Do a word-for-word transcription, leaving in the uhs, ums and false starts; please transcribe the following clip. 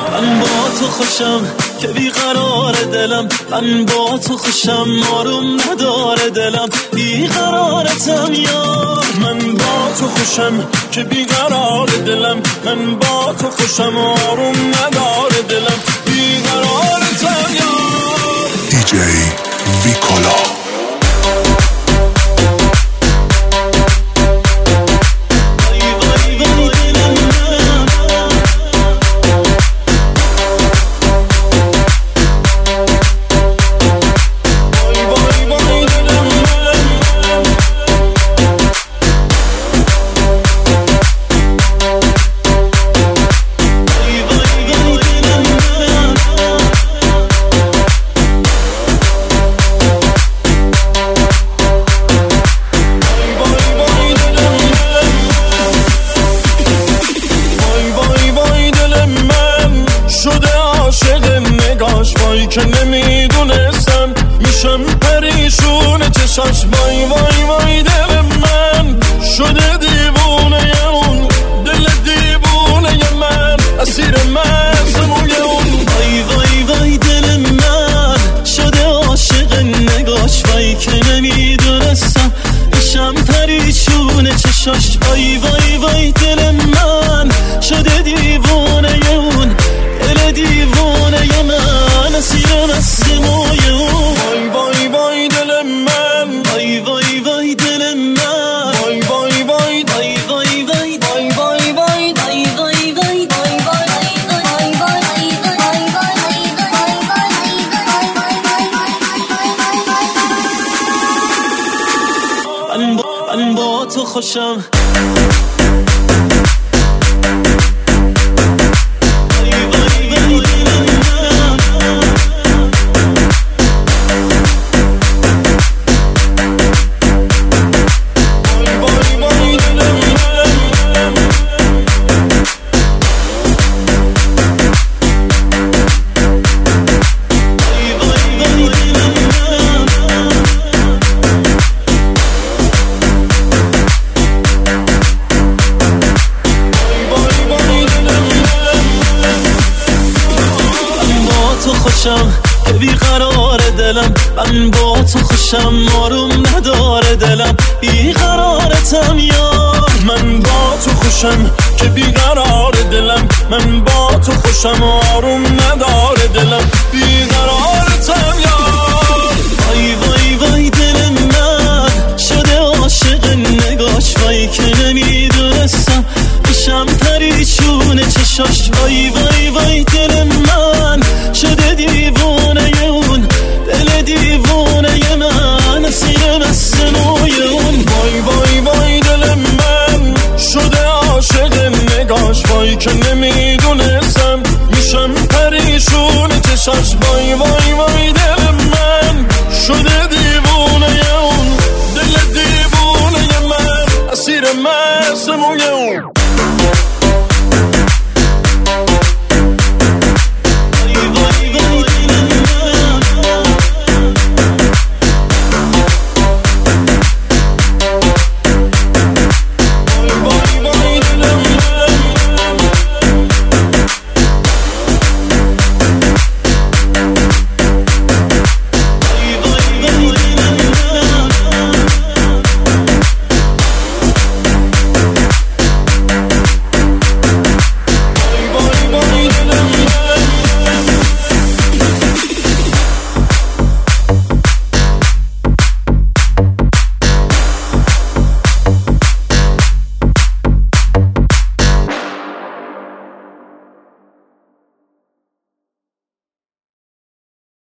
من با تو خوشم که بیقرار دلم، من با تو خوشم آروم نداره دلم، بیقرارتم یار. من با تو خوشم که بیقرار دلم، من با تو خوشم آروم نداره دلم، بیقرارتم یار. دی جی ویکولا. که نمیدونستم میشم پریشون چشاش. وای وای وای دل من شده دیوونه اون، دل دیوونه من اسیر مزموی اون. وای وای وای دل من شده عاشق نگاش، وای که نمیدونستم میشم پریشون چشاش. وای وای وای دل من شده دیوونه اون، دل دیوونه من اسیر مزموی اون. وای وای وای دل من، وای وای وای دل من، وای وای وای وای وای وای وای وای وای وای وای وای من با من با تو خوشم. که بیقرار دلم، من با تو خوشم آروم نداره دلم، بیقرارتم یار. من با تو خوشم که بیقرار دلم، من با تو خوشم آروم نداره دلم، بیقرارتم یار. وای وای وای دل من شده عاشق نگاش، وای که نمیدونستم میشم پریشون چشاش. وای وای وای دل من شده دیوونه اون، دل دیوونه من اسیر مزموی اون. وای وای وای دل من شده عاشق نگاش، وای که نمیدونستم میشم پریشون چشاش. وای وای وای